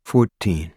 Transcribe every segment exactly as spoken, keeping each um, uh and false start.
fourteen.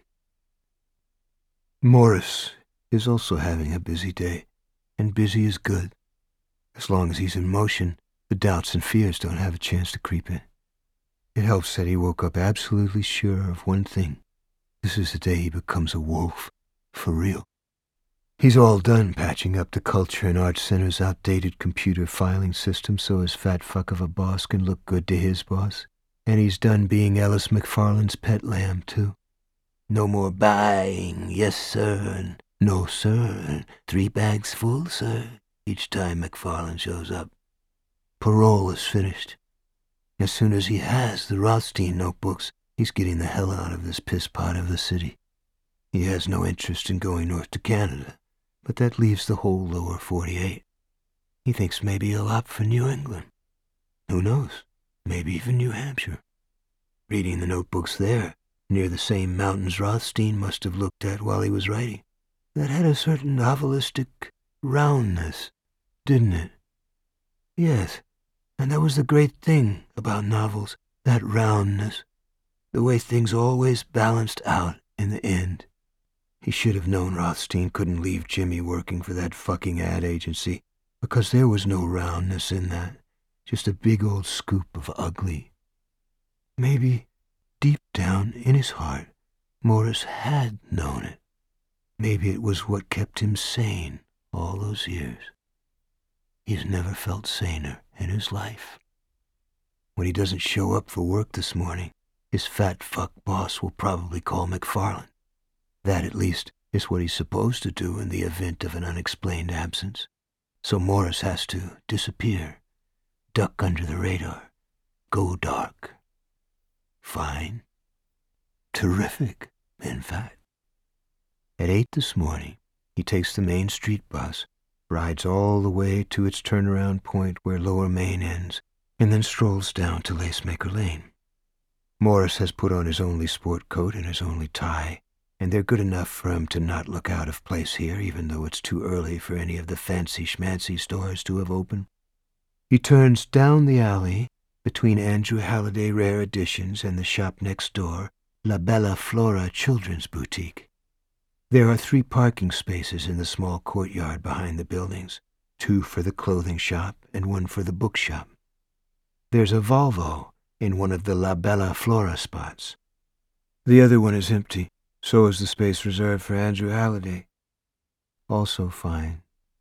Morris is also having a busy day, and busy is good. As long as he's in motion, the doubts and fears don't have a chance to creep in. It helps that he woke up absolutely sure of one thing. This is the day he becomes a wolf, for real. He's all done patching up the Culture and Arts Center's outdated computer filing system so his fat fuck of a boss can look good to his boss. And he's done being Ellis McFarland's pet lamb, too. No more buying, yes, sir, and no, sir, and three bags full, sir, each time McFarland shows up. Parole is finished. As soon as he has the Rothstein notebooks, he's getting the hell out of this piss pot of the city. He has no interest in going north to Canada, but that leaves the whole lower forty-eight. He thinks maybe he'll opt for New England. Who knows? Maybe even New Hampshire. Reading the notebooks there, near the same mountains Rothstein must have looked at while he was writing, that had a certain novelistic roundness, didn't it? Yes, and that was the great thing about novels, that roundness, the way things always balanced out in the end. He should have known Rothstein couldn't leave Jimmy working for that fucking ad agency, because there was no roundness in that. Just a big old scoop of ugly. Maybe, deep down in his heart, Morris had known it. Maybe it was what kept him sane all those years. He's never felt saner in his life. When he doesn't show up for work this morning, his fat fuck boss will probably call McFarland. That, at least, is what he's supposed to do in the event of an unexplained absence. So Morris has to disappear. Duck under the radar. Go dark. Fine. Terrific, in fact. At eight this morning, he takes the Main Street bus, rides all the way to its turnaround point where Lower Main ends, and then strolls down to Lacemaker Lane. Morris has put on his only sport coat and his only tie, and they're good enough for him to not look out of place here, even though it's too early for any of the fancy-schmancy stores to have opened. He turns down the alley between Andrew Halliday Rare Editions and the shop next door, La Bella Flora Children's Boutique. There are three parking spaces in the small courtyard behind the buildings, two for the clothing shop and one for the bookshop. There's a Volvo in one of the La Bella Flora spots. The other one is empty, so is the space reserved for Andrew Halliday. Also fine.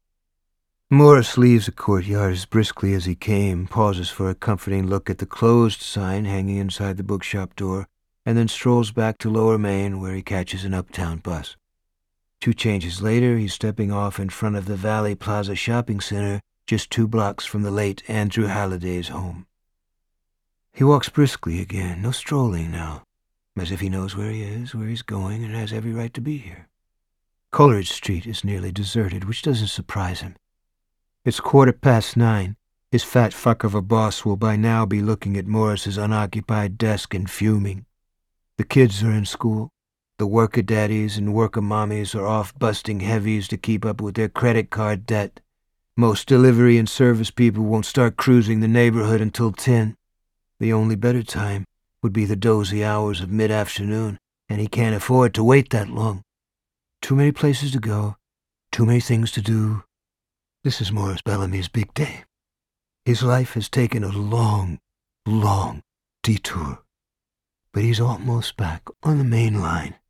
Morris leaves the courtyard as briskly as he came, pauses for a comforting look at the closed sign hanging inside the bookshop door, and then strolls back to Lower Main, where he catches an uptown bus. Two changes later, he's stepping off in front of the Valley Plaza Shopping Center, just two blocks from the late Andrew Halliday's home. He walks briskly again, no strolling now, as if he knows where he is, where he's going, and has every right to be here. Coleridge Street is nearly deserted, which doesn't surprise him. It's quarter past nine. His fat fuck of a boss will by now be looking at Morris's unoccupied desk and fuming. The kids are in school. The worker-daddies and worker-mommies are off busting heavies to keep up with their credit card debt. Most delivery and service people won't start cruising the neighborhood until ten. The only better time would be the dozy hours of mid-afternoon, and he can't afford to wait that long. Too many places to go, too many things to do. This is Morris Bellamy's big day. His life has taken a long, long detour, but he's almost back on the main line.